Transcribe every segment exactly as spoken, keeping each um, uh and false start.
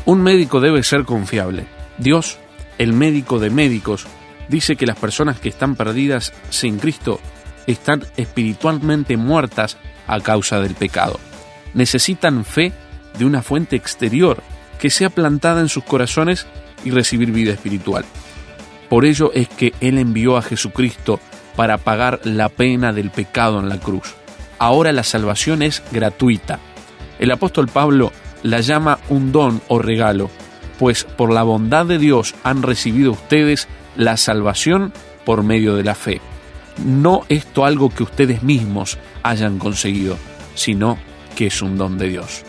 Un médico debe ser confiable. Dios, el médico de médicos, dice que las personas que están perdidas sin Cristo están espiritualmente muertas a causa del pecado. Necesitan fe de una fuente exterior que sea plantada en sus corazones y recibir vida espiritual. Por ello es que Él envió a Jesucristo para pagar la pena del pecado en la cruz. Ahora la salvación es gratuita. El apóstol Pablo la llama un don o regalo, pues por la bondad de Dios han recibido ustedes la salvación por medio de la fe. No esto algo que ustedes mismos hayan conseguido, sino que es un don de Dios.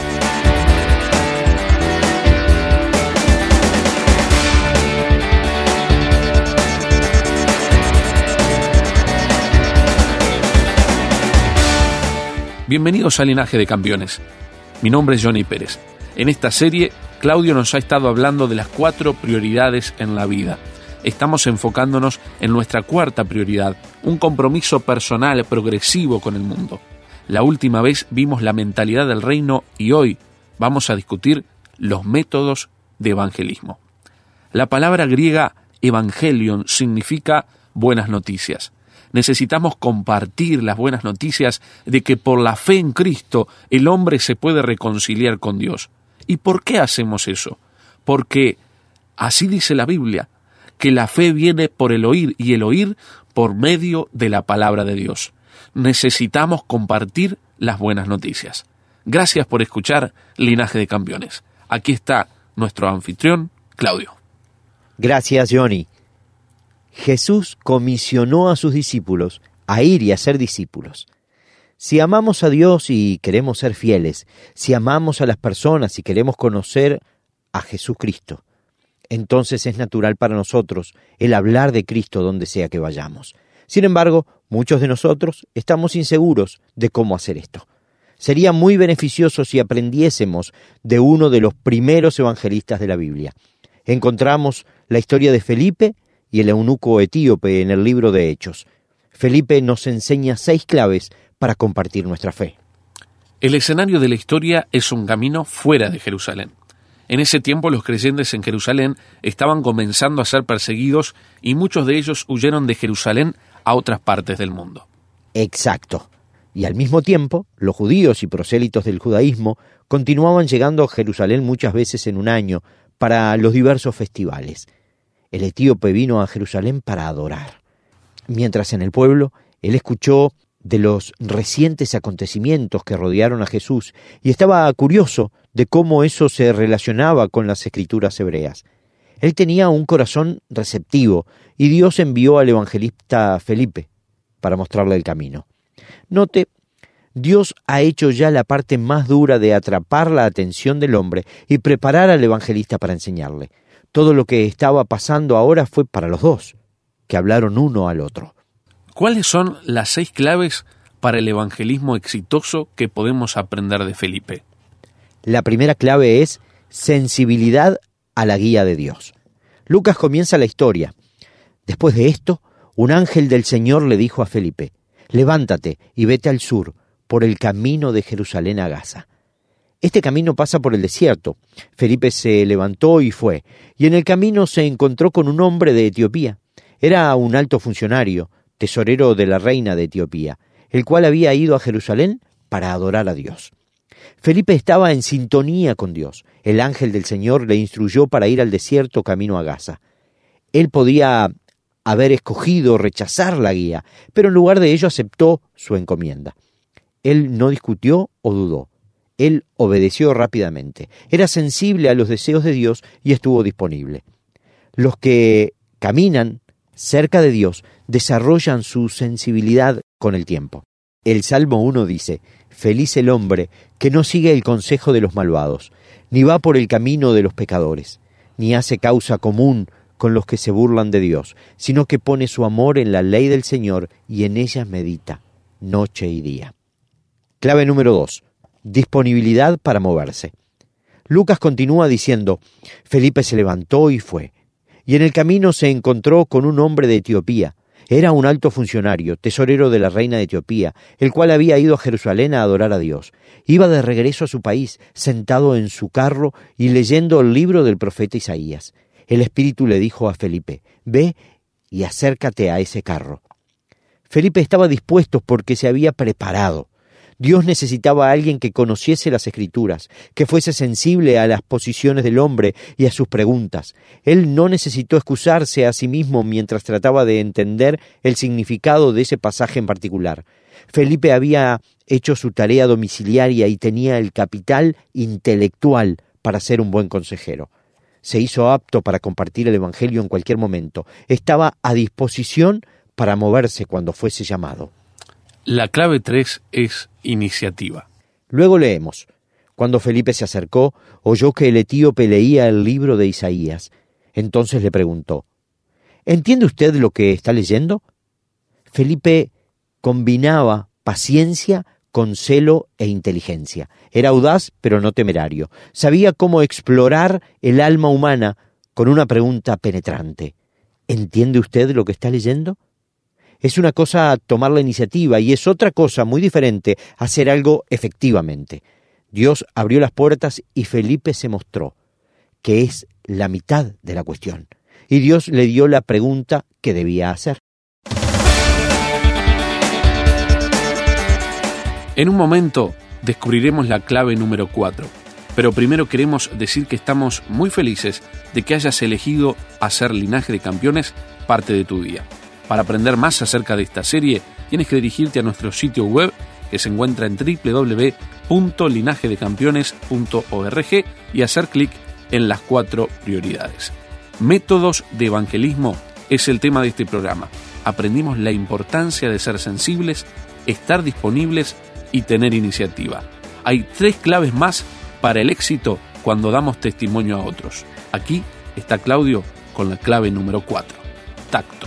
Bienvenidos a Linaje de Campeones. Mi nombre es Johnny Pérez. En esta serie, Claudio nos ha estado hablando de las cuatro prioridades en la vida. Estamos enfocándonos en nuestra cuarta prioridad, un compromiso personal progresivo con el mundo. La última vez vimos la mentalidad del reino y hoy vamos a discutir los métodos de evangelismo. La palabra griega evangelion significa buenas noticias. Necesitamos compartir las buenas noticias de que por la fe en Cristo el hombre se puede reconciliar con Dios. ¿Y por qué hacemos eso? Porque así dice la Biblia, que la fe viene por el oír y el oír por medio de la palabra de Dios. Necesitamos compartir las buenas noticias. Gracias por escuchar Linaje de Campeones. Aquí está nuestro anfitrión, Claudio. Gracias, Johnny. Jesús comisionó a sus discípulos a ir y a ser discípulos. Si amamos a Dios y queremos ser fieles, si amamos a las personas y queremos conocer a Jesucristo, entonces es natural para nosotros el hablar de Cristo donde sea que vayamos. Sin embargo, muchos de nosotros estamos inseguros de cómo hacer esto. Sería muy beneficioso si aprendiésemos de uno de los primeros evangelistas de la Biblia. Encontramos la historia de Felipe y el eunuco etíope en el libro de Hechos. Felipe nos enseña seis claves para compartir nuestra fe. El escenario de la historia es un camino fuera de Jerusalén. En ese tiempo los creyentes en Jerusalén estaban comenzando a ser perseguidos y muchos de ellos huyeron de Jerusalén a otras partes del mundo. Exacto. Y al mismo tiempo, los judíos y prosélitos del judaísmo continuaban llegando a Jerusalén muchas veces en un año para los diversos festivales. El etíope vino a Jerusalén para adorar. Mientras en el pueblo, él escuchó de los recientes acontecimientos que rodearon a Jesús y estaba curioso de cómo eso se relacionaba con las escrituras hebreas. Él tenía un corazón receptivo y Dios envió al evangelista Felipe para mostrarle el camino. Note, Dios ha hecho ya la parte más dura de atrapar la atención del hombre y preparar al evangelista para enseñarle. Todo lo que estaba pasando ahora fue para los dos, que hablaron uno al otro. ¿Cuáles son las seis claves para el evangelismo exitoso que podemos aprender de Felipe? La primera clave es sensibilidad a la guía de Dios. Lucas comienza la historia. Después de esto, un ángel del Señor le dijo a Felipe: «Levántate y vete al sur, por el camino de Jerusalén a Gaza». Este camino pasa por el desierto. Felipe se levantó y fue, y en el camino se encontró con un hombre de Etiopía. Era un alto funcionario, tesorero de la reina de Etiopía, el cual había ido a Jerusalén para adorar a Dios. Felipe estaba en sintonía con Dios. El ángel del Señor le instruyó para ir al desierto camino a Gaza. Él podía haber escogido rechazar la guía, pero en lugar de ello aceptó su encomienda. Él no discutió o dudó. Él obedeció rápidamente. Era sensible a los deseos de Dios y estuvo disponible. Los que caminan cerca de Dios desarrollan su sensibilidad con el tiempo. El Salmo uno dice: «Feliz el hombre que no sigue el consejo de los malvados, ni va por el camino de los pecadores, ni hace causa común con los que se burlan de Dios, sino que pone su amor en la ley del Señor y en ella medita noche y día». Clave número dos. Disponibilidad para moverse. Lucas continúa diciendo: Felipe se levantó y fue, y en el camino se encontró con un hombre de Etiopía, Era un alto funcionario, tesorero de la reina de Etiopía, el cual había ido a Jerusalén a adorar a Dios. Iba de regreso a su país, sentado en su carro y leyendo el libro del profeta Isaías. El Espíritu le dijo a Felipe: «Ve y acércate a ese carro». Felipe estaba dispuesto porque se había preparado. Dios necesitaba a alguien que conociese las Escrituras, que fuese sensible a las posiciones del hombre y a sus preguntas. Él no necesitó excusarse a sí mismo mientras trataba de entender el significado de ese pasaje en particular. Felipe había hecho su tarea domiciliaria y tenía el capital intelectual para ser un buen consejero. Se hizo apto para compartir el Evangelio en cualquier momento. Estaba a disposición para moverse cuando fuese llamado. La clave tres es iniciativa. Luego leemos: cuando Felipe se acercó, oyó que el etíope leía el libro de Isaías. Entonces le preguntó: ¿entiende usted lo que está leyendo? Felipe combinaba paciencia con celo e inteligencia. Era audaz, pero no temerario. Sabía cómo explorar el alma humana con una pregunta penetrante. ¿Entiende usted lo que está leyendo? Es una cosa tomar la iniciativa y es otra cosa muy diferente hacer algo efectivamente. Dios abrió las puertas y Felipe se mostró, que es la mitad de la cuestión. Y Dios le dio la pregunta que debía hacer. En un momento descubriremos la clave número cuatro, pero primero queremos decir que estamos muy felices de que hayas elegido hacer Linaje de Campeones parte de tu día. Para aprender más acerca de esta serie, tienes que dirigirte a nuestro sitio web que se encuentra en doble u doble u doble u punto linaje de campeones punto org y hacer clic en las cuatro prioridades. Métodos de evangelismo es el tema de este programa. Aprendimos la importancia de ser sensibles, estar disponibles y tener iniciativa. Hay tres claves más para el éxito cuando damos testimonio a otros. Aquí está Claudio con la clave número cuatro, tacto.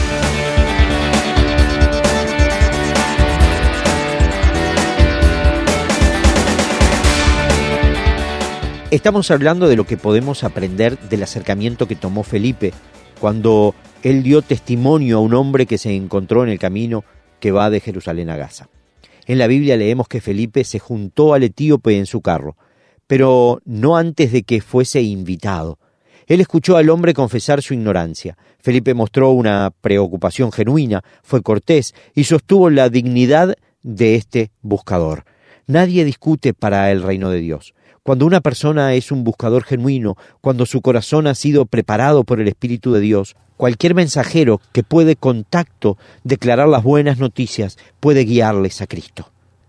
Estamos hablando de lo que podemos aprender del acercamiento que tomó Felipe cuando él dio testimonio a un hombre que se encontró en el camino que va de Jerusalén a Gaza. En la Biblia leemos que Felipe se juntó al etíope en su carro, pero no antes de que fuese invitado. Él escuchó al hombre confesar su ignorancia. Felipe mostró una preocupación genuina, fue cortés y sostuvo la dignidad de este buscador. Nadie discute para el reino de Dios. Cuando una persona es un buscador genuino, cuando su corazón ha sido preparado por el Espíritu de Dios, cualquier mensajero que puede con tacto declarar las buenas noticias puede guiarles a Cristo.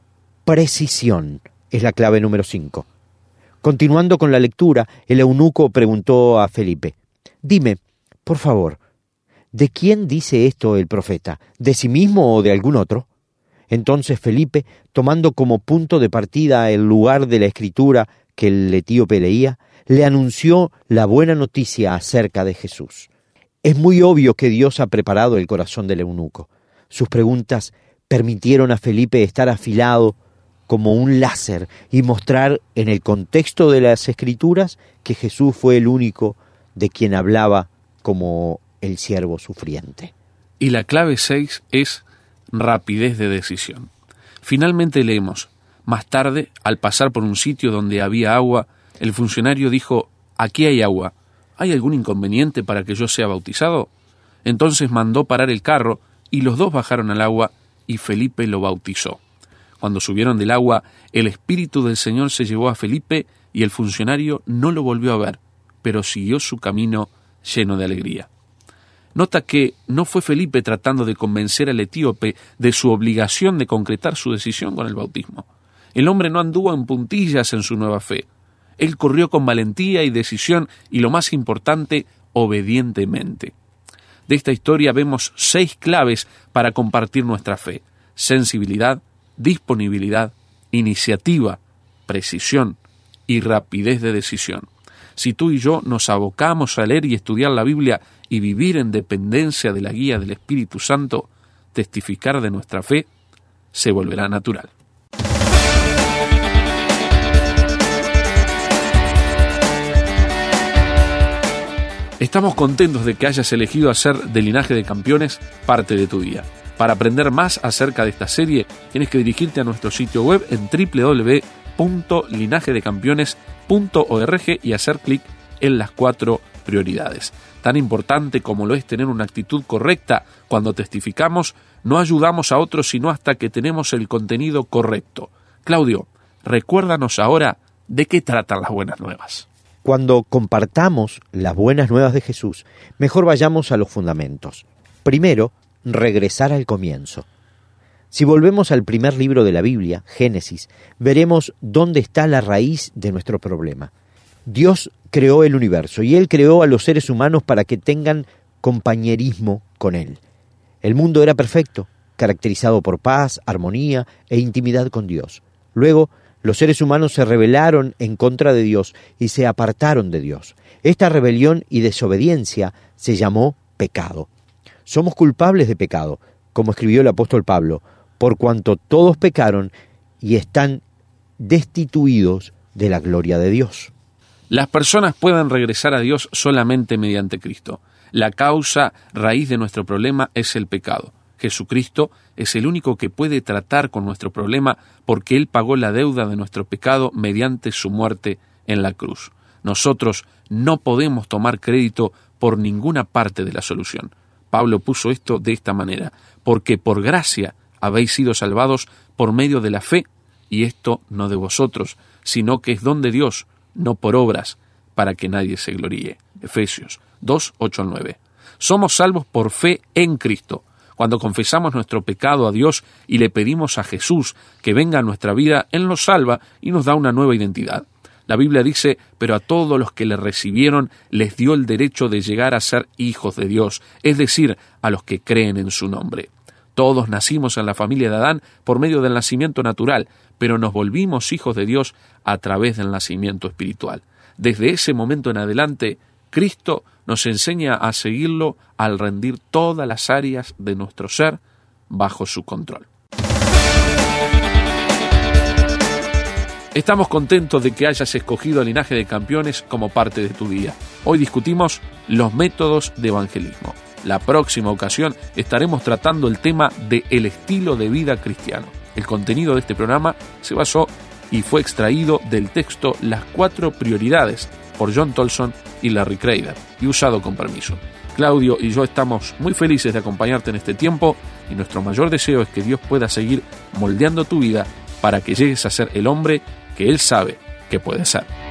Precisión es la clave número cinco. Continuando con la lectura, el eunuco preguntó a Felipe: «Dime, por favor, ¿de quién dice esto el profeta? ¿De sí mismo o de algún otro?» Entonces Felipe, tomando como punto de partida el lugar de la escritura que el etíope leía, le anunció la buena noticia acerca de Jesús. Es muy obvio que Dios ha preparado el corazón del eunuco. Sus preguntas permitieron a Felipe estar afilado como un láser y mostrar en el contexto de las Escrituras que Jesús fue el único de quien hablaba como el siervo sufriente. Y la clave seis es rapidez de decisión. Finalmente leemos: más tarde, al pasar por un sitio donde había agua, el funcionario dijo: «Aquí hay agua. ¿Hay algún inconveniente para que yo sea bautizado?» Entonces mandó parar el carro y los dos bajaron al agua y Felipe lo bautizó. Cuando subieron del agua, el Espíritu del Señor se llevó a Felipe y el funcionario no lo volvió a ver, pero siguió su camino lleno de alegría. Nota que no fue Felipe tratando de convencer al etíope de su obligación de concretar su decisión con el bautismo. El hombre no anduvo en puntillas en su nueva fe. Él corrió con valentía y decisión y, lo más importante, obedientemente. De esta historia vemos seis claves para compartir nuestra fe: sensibilidad, disponibilidad, iniciativa, precisión y rapidez de decisión. Si tú y yo nos abocamos a leer y estudiar la Biblia y vivir en dependencia de la guía del Espíritu Santo, testificar de nuestra fe se volverá natural. Estamos contentos de que hayas elegido hacer de Linaje de Campeones parte de tu día. Para aprender más acerca de esta serie, tienes que dirigirte a nuestro sitio web en doble u doble u doble u punto linaje de campeones punto org y hacer clic en las cuatro prioridades. Tan importante como lo es tener una actitud correcta cuando testificamos, no ayudamos a otros sino hasta que tenemos el contenido correcto. Claudio, recuérdanos ahora de qué tratan las buenas nuevas. Cuando compartamos las buenas nuevas de Jesús, mejor vayamos a los fundamentos. Primero, regresar al comienzo. Si volvemos al primer libro de la Biblia, Génesis, veremos dónde está la raíz de nuestro problema. Dios creó el universo y Él creó a los seres humanos para que tengan compañerismo con Él. El mundo era perfecto, caracterizado por paz, armonía e intimidad con Dios. Luego, los seres humanos se rebelaron en contra de Dios y se apartaron de Dios. Esta rebelión y desobediencia se llamó pecado. Somos culpables de pecado, como escribió el apóstol Pablo, por cuanto todos pecaron y están destituidos de la gloria de Dios. Las personas pueden regresar a Dios solamente mediante Cristo. La causa raíz de nuestro problema es el pecado. Jesucristo es el único que puede tratar con nuestro problema porque Él pagó la deuda de nuestro pecado mediante su muerte en la cruz. Nosotros no podemos tomar crédito por ninguna parte de la solución. Pablo puso esto de esta manera: porque por gracia habéis sido salvados por medio de la fe, y esto no de vosotros, sino que es don de Dios, no por obras, para que nadie se gloríe. Efesios dos, ocho al nueve. Somos salvos por fe en Cristo. Cuando confesamos nuestro pecado a Dios y le pedimos a Jesús que venga a nuestra vida, Él nos salva y nos da una nueva identidad. La Biblia dice: pero a todos los que le recibieron les dio el derecho de llegar a ser hijos de Dios, es decir, a los que creen en su nombre. Todos nacimos en la familia de Adán por medio del nacimiento natural, pero nos volvimos hijos de Dios a través del nacimiento espiritual. Desde ese momento en adelante, Cristo nos enseña a seguirlo al rendir todas las áreas de nuestro ser bajo su control. Estamos contentos de que hayas escogido el Linaje de Campeones como parte de tu día. Hoy discutimos los métodos de evangelismo. La próxima ocasión estaremos tratando el tema de el estilo de vida cristiano. El contenido de este programa se basó y fue extraído del texto Las cuatro prioridades por John Tolson y Larry Crader y usado con permiso. Claudio y yo estamos muy felices de acompañarte en este tiempo y nuestro mayor deseo es que Dios pueda seguir moldeando tu vida para que llegues a ser el hombre que Él sabe que puedes ser.